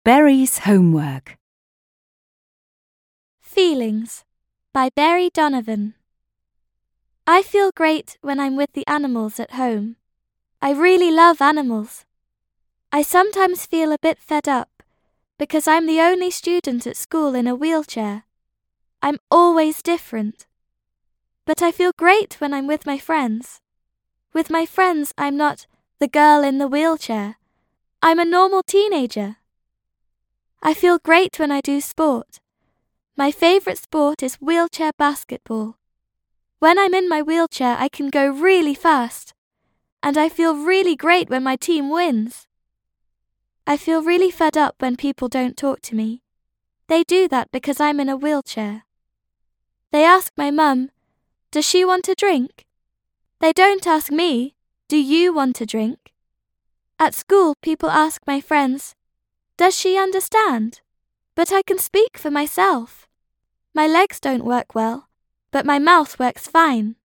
Berry's homework. Feelings by Barry Donovan. I feel great when I'm with the animals at home. I really love animals. I sometimes feel a bit fed up because I'm the only student at school in a wheelchair. I'm always different. But I feel great when I'm with my friends. With my friends, I'm not the girl in the wheelchair. I'm a normal teenager. I feel great when I do sport. My favorite sport is wheelchair basketball. When I'm in my wheelchair, I can go really fast, and I feel really great when my team wins. I feel really fed up when people don't talk to me. They do that because I'm in a wheelchair. They ask my mum, "Does she want a drink?" They don't ask me, "Do you want a drink?" At school, people ask my friends, "Does she understand?" But I can speak for myself. My legs don't work well, but my mouth works fine.